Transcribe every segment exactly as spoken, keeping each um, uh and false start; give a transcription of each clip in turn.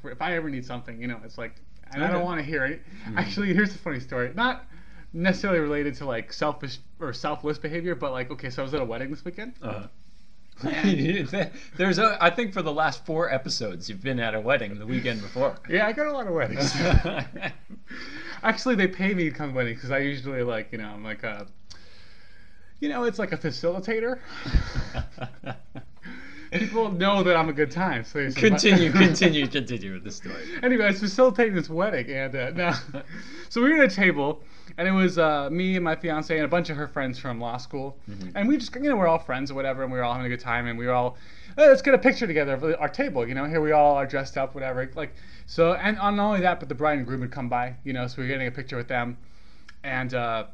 if I ever need something, you know, it's like, and Okay. I don't want to hear it. Mm-hmm. Actually, here's a funny story. Not necessarily related to like selfish or selfless behavior, but like, okay, so I was at a wedding this weekend. Uh-huh. There's a, I think for the last four episodes you've been at a wedding the weekend before. Yeah, I go to a lot of weddings. Actually, they pay me to come to weddings because I usually like, you know, I'm like a, you know, it's like a facilitator. People know that I'm a good time. So they say, Continue, continue, continue with the story. Anyway, I was facilitating this wedding, and uh, now, so we were at a table, and it was uh, me and my fiance and a bunch of her friends from law school, Mm-hmm. and we just, you know, we're all friends or whatever, and we were all having a good time, and we were all, oh, let's get a picture together of our table, you know, here we all are dressed up, whatever, like, so, and not only that, but the bride and groom would come by, you know, so we were getting a picture with them, and uh,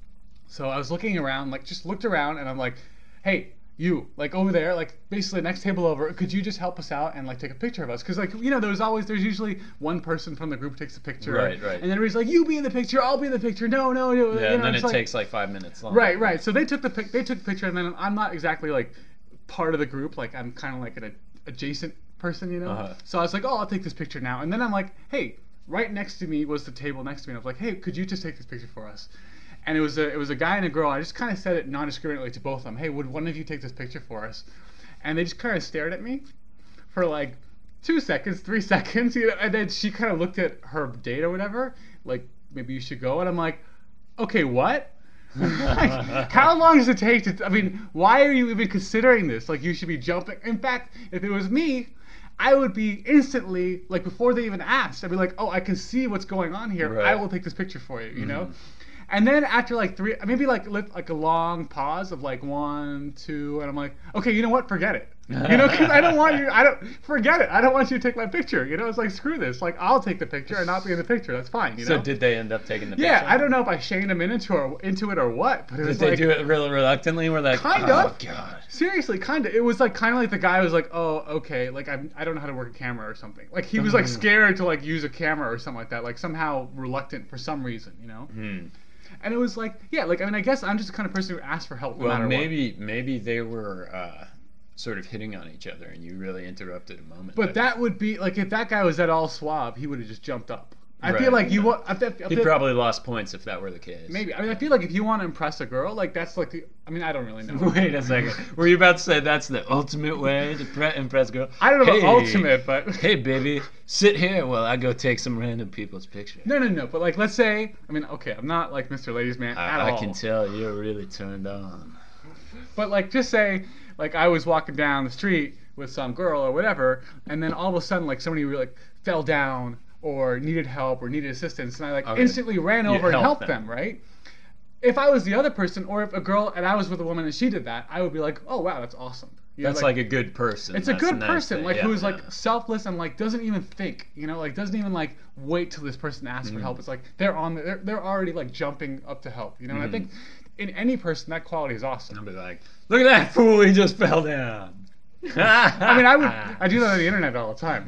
so I was looking around, like, just looked around, and I'm like, hey, you, like over there, like basically next table over, could you just help us out and like take a picture of us? Because like, you know, there's always, there's usually one person from the group who takes a picture. Right, right. And then everybody's like, you be in the picture, I'll be in the picture. No, no, no. Yeah, you know, and then it's it like, takes like five minutes long. Right, right. So they took the pic, they took the picture, and then I'm not exactly like part of the group. Like I'm kind of like an adjacent person, you know. Uh-huh. So I was like, oh, I'll take this picture now. And then I'm like, hey, right next to me was the table next to me. And I was like, hey, could you just take this picture for us? And it was a it was a guy and a girl. I just kind of said it non-discriminately to both of them. Hey, would one of you take this picture for us? And they just kind of stared at me for like two seconds, three seconds, you know. And then she kind of looked at her date or whatever, like maybe you should go. And I'm like, okay, what? Like, how long does it take to? I mean, why are you even considering this? Like, you should be jumping. In fact, if it was me, I would be instantly like before they even asked. I'd be like, oh, I can see what's going on here. Right. I will take this picture for you. You Mm-hmm. know. And then after like three, maybe like like a long pause of like one, two, and I'm like, okay, you know what? Forget it. You know, because I don't want you. I don't forget it. I don't want you to take my picture. You know, it's like screw this. Like I'll take the picture and not be in the picture. That's fine. You know. So did they end up taking the picture? Yeah, I don't know if I shamed them into or into it or what, but it Did was they like, do it real reluctantly? We're like, Kind oh, of. God. seriously, kind of. It was like kind of like the guy was like, oh, okay, like I'm, I don't know how to work a camera or something. Like he was like scared to like use a camera or something like that. Like somehow reluctant for some reason, you know. Hmm. And it was like, yeah, like I mean, I guess I'm just the kind of person who asks for help no Well, matter maybe maybe they were uh, sort of hitting on each other, and you really interrupted a moment. what. But that would be like if that guy was at all suave, he would have just jumped up. I Right. feel like you want. I feel, I he feel, probably lost points if that were the case. maybe. I mean, I feel like if you want to impress a girl, like that's like the. I mean, I don't really know. Wait a second. Were you about to say that's the ultimate way to pre- impress girl? I don't know Hey. about ultimate, but Hey, baby, sit here while I go take some random people's picture. no, no, no. But like, let's say, I mean, okay, I'm not like Mister Ladies Man at I, I all. can tell you're really turned on. But like, just say, like, I was walking down the street with some girl or whatever, and then all of a sudden, like, somebody really, like fell down or needed help or needed assistance, and I like Okay. instantly ran You over and helped helped them. them, right? If I was the other person, or if a girl and I was with a woman and she did that, I would be like, oh wow, that's awesome. You know, That's like, a good person. it's a That's good nice person, thing. like Yeah, who's yeah. like selfless and like doesn't even think, you know, like doesn't even like wait till this person asks Mm-hmm. for help. It's like they're on, the, they're they're already like jumping up to help, you know. And I Mhm. think in any person that quality is awesome. I'll be like, look at that fool, he just fell down. I mean, I would, I do that on the internet all the time.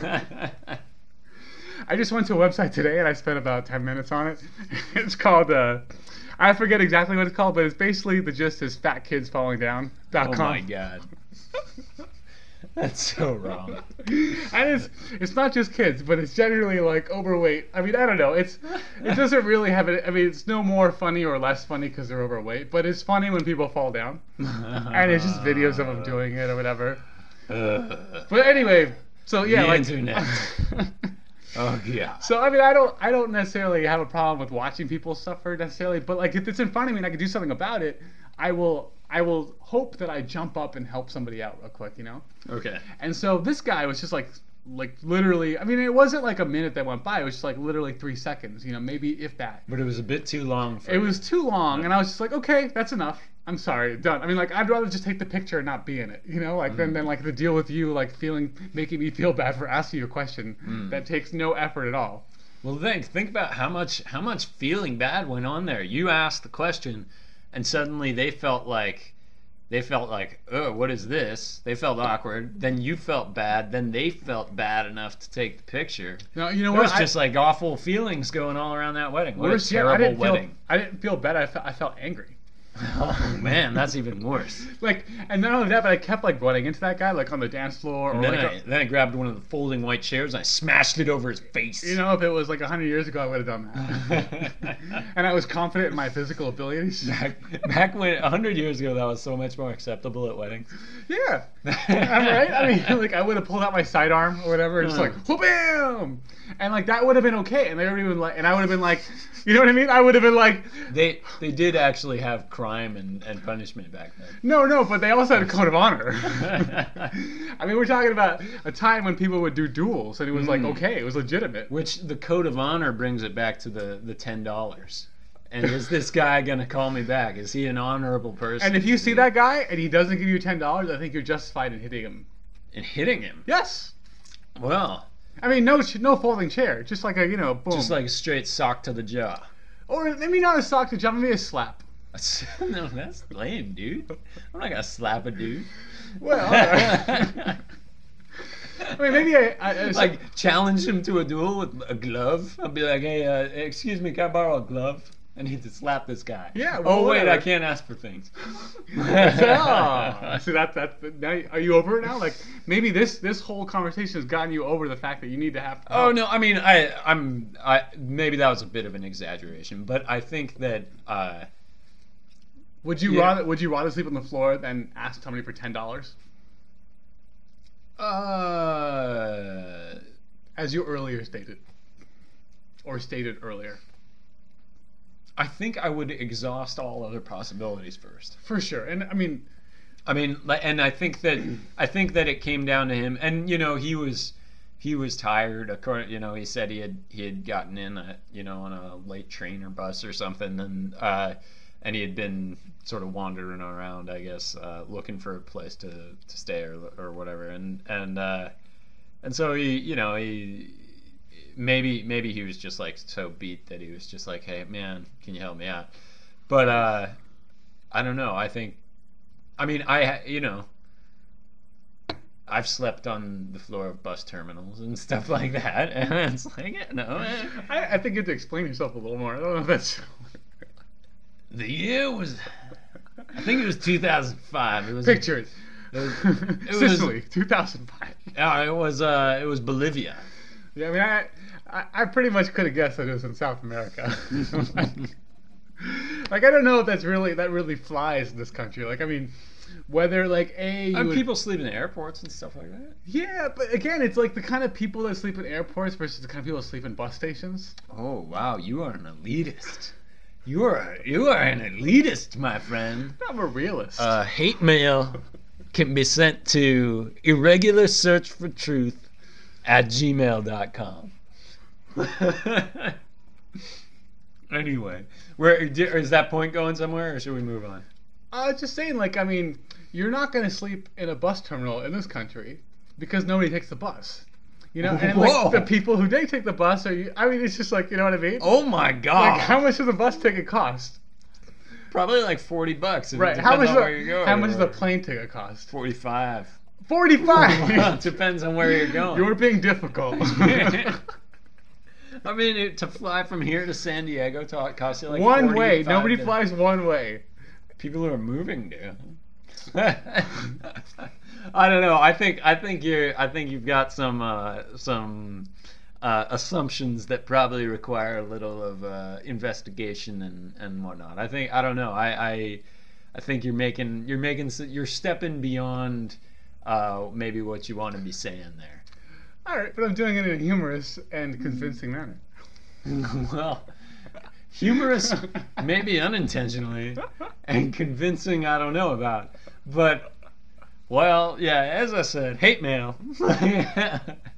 I just went to a website today and I spent about ten minutes on it. It's called, uh, I forget exactly what it's called, but it's basically the gist is fat kids falling down dot com. Oh my god. That's so wrong. And it's it's not just kids, but it's generally like overweight. I mean, I don't know. It's it doesn't really have it. I mean, it's no more funny or less funny because they're overweight, but it's funny when people fall down, and it's just videos of them doing it or whatever. Uh, But anyway, so yeah, the like internet. Oh yeah. So I mean, I don't, I don't necessarily have a problem with watching people suffer necessarily, but like if it's in front of me and I can do something about it, I will, I will hope that I jump up and help somebody out real quick, you know. Okay. And so this guy was just like, like literally, I mean, it wasn't like a minute that went by; it was just like literally three seconds, you know, maybe if that. But it was a bit too long for It you. was too long, and I was just like, okay, that's enough. I'm sorry, done. I mean, like, I'd rather just take the picture and not be in it, you know, like, than, than like the deal with you, like, feeling, making me feel bad for asking you a question Mm. that takes no effort at all. Well, think think about how much how much feeling bad went on there. You asked the question, and suddenly they felt like they felt like, oh, what is this? They felt awkward. Then you felt bad. Then they felt bad enough to take the picture. No, you know There what? was I- just like awful feelings going all around that wedding. What Worse a yet, terrible I didn't wedding. Feel, I didn't feel bad. I felt, I felt angry. Oh man, that's even worse. Like, and not only that, but I kept like running into that guy like on the dance floor, or And then, like, I, a- then I grabbed one of the folding white chairs and I smashed it over his face. you know, if it was like a hundred years ago, I would have done that. And I was confident in my physical abilities. back, back when a hundred years ago, that was so much more acceptable at weddings. Yeah, I'm right. I mean, like I would have pulled out my sidearm or whatever, and just like Uh. whoop-bam, and like that would have been okay, and they would have been like, and I would have been like, you know what I mean? I would have been like, They they did actually have crime and, and punishment back then. no, no, but they also had a code of honor. I mean, we're talking about a time when people would do duels, and it was like Mm. okay, it was legitimate. Which the code of honor brings it back to the, the ten dollars. And is this guy gonna call me back? Is he an honorable person? And if you see that guy and he doesn't give you ten dollars, I think you're justified in hitting him. and hitting him, Yes. well, I mean, no, no folding chair, just like a you know, boom. just like a straight sock to the jaw. or maybe not a sock to jump, maybe a slap. No, that's lame, dude. I'm not gonna slap a dude. Well, all right. I mean, maybe I, I, I Like challenge him to a duel with a glove. I'll be like, hey, uh, excuse me, can I borrow a glove? I need to slap this guy. Yeah, well, oh wait, whatever. I can't ask for things. oh, so that that now, are you over it now? Like maybe this this whole conversation has gotten you over the fact that you need to have. Oh no, I mean, I I'm I maybe that was a bit of an exaggeration, but I think that uh, Would you Yeah. rather would you rather sleep on the floor than ask somebody for ten dollars, uh, as you earlier stated, or stated earlier? I think I would exhaust all other possibilities first. For sure, and I mean, I mean, li- and I think that I think that it came down to him, and you know, he was he was tired. According, you know, he said he had he had gotten in, a, you know, on a late train or bus or something, and uh, and he had been sort of wandering around, I guess, uh, looking for a place to, to stay or or whatever, and and uh, and so he, you know, he. Maybe maybe he was just like so beat that he was just like, hey man, can you help me out? But uh, I don't know. I think, I mean, I you know, I've slept on the floor of bus terminals and stuff like that, and it's like, you know, eh. I, I think you have to explain yourself a little more. I don't know if that's. The year was, I think it was two thousand five. It was Pictures. It was, it was Sicily, two thousand five. uh, it was uh, it was Bolivia. Yeah, I mean, I, I, I pretty much could have guessed that it was in South America. like, like, I don't know if that's really that really flies in this country. Like, I mean, whether like a you And would- people sleep in airports and stuff like that. yeah, but again, it's like the kind of people that sleep in airports versus the kind of people that sleep in bus stations. Oh wow, you are an elitist. You are you are an elitist, my friend. I'm a realist. Uh, hate mail can be sent to irregular search for truth at gmail dot com. Anyway, where is that point going somewhere, or should we move on? I was just saying, like, I mean, you're not going to sleep in a bus terminal in this country because nobody takes the bus. You know, and Whoa. like the people who do take the bus are. I mean, it's just like, you know what I mean? Oh my god! Like, how much does the bus ticket cost? Probably like forty bucks. It Right. How depends much? on where you The, go. how much does the plane ticket cost? Forty-five. Forty-five. Depends on where you're going. You're being difficult. I mean, it, to fly from here to San Diego to, it costs you like one way. forty-five Nobody to- flies one way. People who are moving do. I don't know. I think I think you're. I think you've got some uh, some uh, assumptions that probably require a little of uh, investigation and, and whatnot. I think I don't know. I, I I think you're making you're making s- you're stepping beyond uh, maybe what you want to be saying there. All right, but I'm doing it in a humorous and convincing manner. Well, humorous, maybe unintentionally, and convincing, I don't know about. But, well, yeah, as I said, hate mail. All right,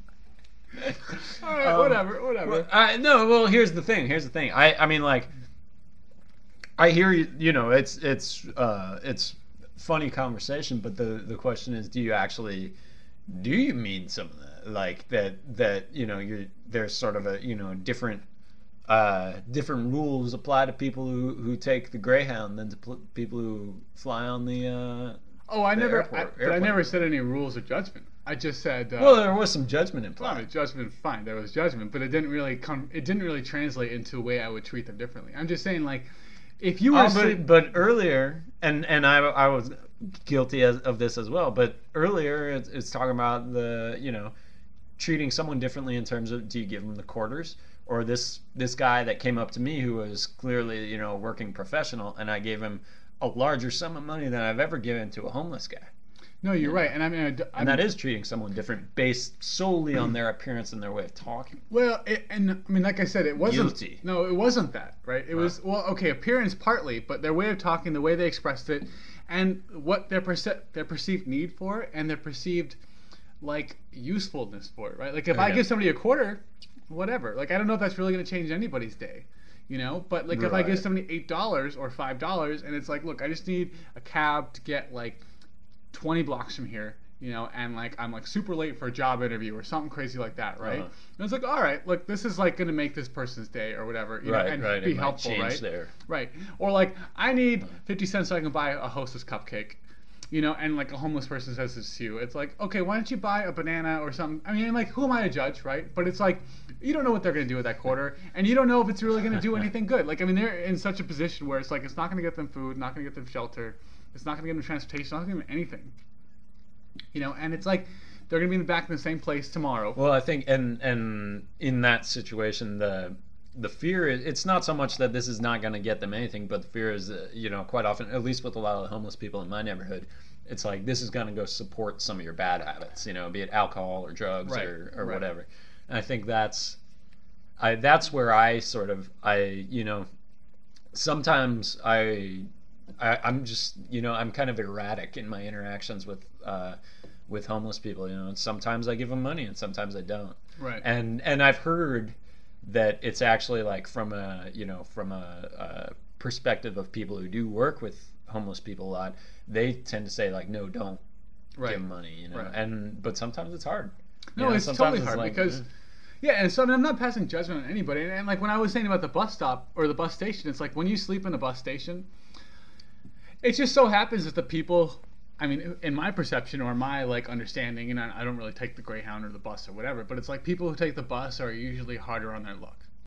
Um, whatever, whatever. Well, I, no, well, here's the thing. Here's the thing. I, I mean, like, I hear you. You know, it's it's uh, it's funny conversation, but the the question is, do you actually do you mean some of that? Like that that you know you're there's sort of a you know different uh, different rules apply to people who, who take the Greyhound than to pl- people who fly on the. Uh, oh, I the never, airport- I, but I airplane. never said any rules or judgment. I just said. Uh, well, there was some judgment Well, I implied. mean, judgment, fine. There was judgment, but it didn't really come. It didn't really translate into a way I would treat them differently. I'm just saying, like, if you were Oh, asleep, but, but earlier, and and I I was guilty as, of this as well. But earlier, it's, it's talking about the you know treating someone differently in terms of, do you give them the quarters, or this this guy that came up to me who was clearly you know a working professional, and I gave him a larger sum of money than I've ever given to a homeless guy. no, you're right, and I mean, I, d- I And mean, that is treating someone different based solely on their appearance and their way of talking. well, it, and I mean, like I said, it wasn't. Guilty. No, it wasn't that, right? It Right. was well, okay, appearance partly, but their way of talking, the way they expressed it, and what their perce- their perceived need for it, and their perceived like usefulness for it, right? Like if I Okay. give somebody a quarter, whatever. Like I don't know if that's really going to change anybody's day, you know. But like if I give Right. somebody eight dollars or five dollars, and it's like, look, I just need a cab to get like twenty blocks from here, you know, and like I'm like super late for a job interview or something crazy like that, right? Uh-huh. And it's like, all right, look, this is like going to make this person's day or whatever, you Right, know, and right. be It might helpful, change right? there. Right. Or like I need fifty cents so I can buy a Hostess cupcake. You know, and like a homeless person says this to you, it's like, okay, why don't you buy a banana or something? I mean, like, who am I to judge, right? But it's like, you don't know what they're going to do with that quarter, and you don't know if it's really going to do anything good. Like, I mean, they're in such a position where it's like, it's not going to get them food, not going to get them shelter, it's not going to get them transportation, not going to get them anything. You know, and it's like, they're going to be back in the same place tomorrow. Well, I think, and and in that situation, the the fear is, it's not so much that this is not going to get them anything, but the fear is, uh, you know, quite often, at least with a lot of the homeless people in my neighborhood, it's like this is going to go support some of your bad habits, you know, be it alcohol or drugs Right, or, or right. whatever. And I think that's, I that's where I sort of, I you know, sometimes I, I I'm just, you know, I'm kind of erratic in my interactions with. Uh, with homeless people, you know, and sometimes I give them money and sometimes I don't. Right. And and I've heard that it's actually like from a you know from a, a perspective of people who do work with homeless people a lot, they tend to say like, no, don't Right. give them money, you know. Right. And but sometimes it's hard. No, You know, it's sometimes totally hard like, because, eh. yeah, and so I mean, I'm not passing judgment on anybody. And, and like when I was saying about the bus stop or the bus station, it's like when you sleep in a bus station, it just so happens that the people, I mean, in my perception or my like understanding, and I, I don't really take the Greyhound or the bus or whatever, but it's like people who take the bus are usually harder on their luck.